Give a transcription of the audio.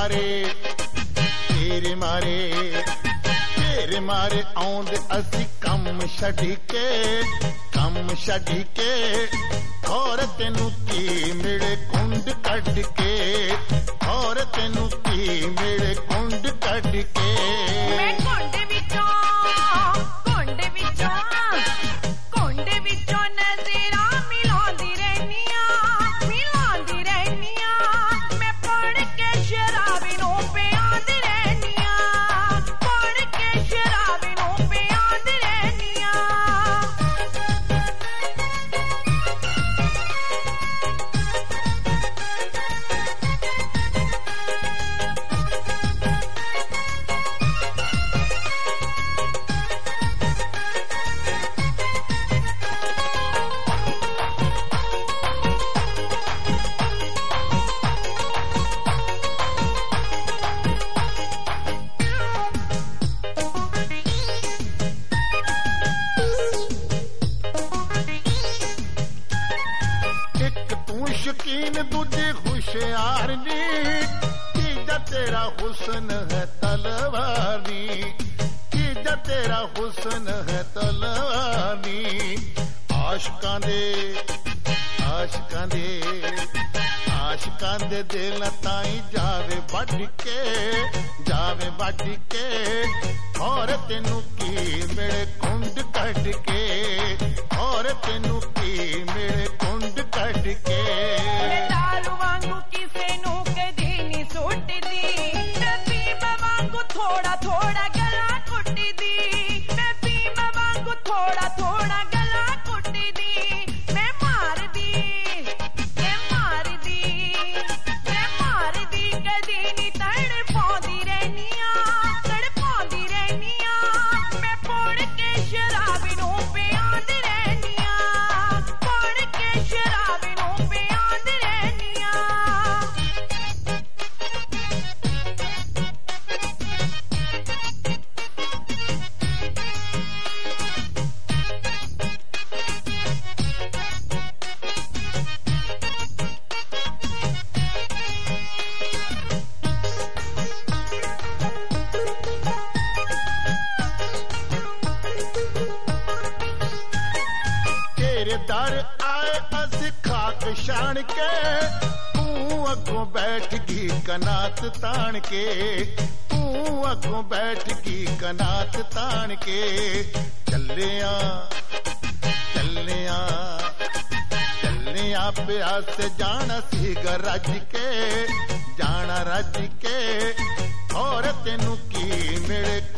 मारे आउंदे असी कम छड्डी के और तेनू की मेरे कुंड कढ के और तेनू की मेरे कुंड कढ के मैं कुंड विचों नजरा मिलांदी रहनिया मैं पढ़ के शराबी नूं प्यांदी रहनिया पढ़ के शराबी नूं प्यांदी रहनिया शकीन दूजे होशियार नी तीजा तेरा हुस्न है तलवारी तीजा तेरा हुस्न है तलवारी आशिकां दे दिल ताई जावे वड के और तेनू की मेरे कुंड कढ के और तेनू की मेरे कुंड कढ के दारू वांगू किसे नू कदी नहीं सुटदी नसीब वांगू थोड़ा थोड़ा गला कुटदी नसीब वांगू थोड़ा थोड़ा गला कुटदी मैं मारदी कदी नहीं तड़पांदी रहनिया मैं पढ़ के शराबी नूं प्यांदी रहनिया पढ़ के शराबी नूं प्यांदी रहनिया तेरे दर आए अस खाक छाण के तू अगों बैठ गई कनात तान के तू अगों बैठ गई कनात तान के चलिया प्यास जाना सीगा रज के और तेनू की मेरे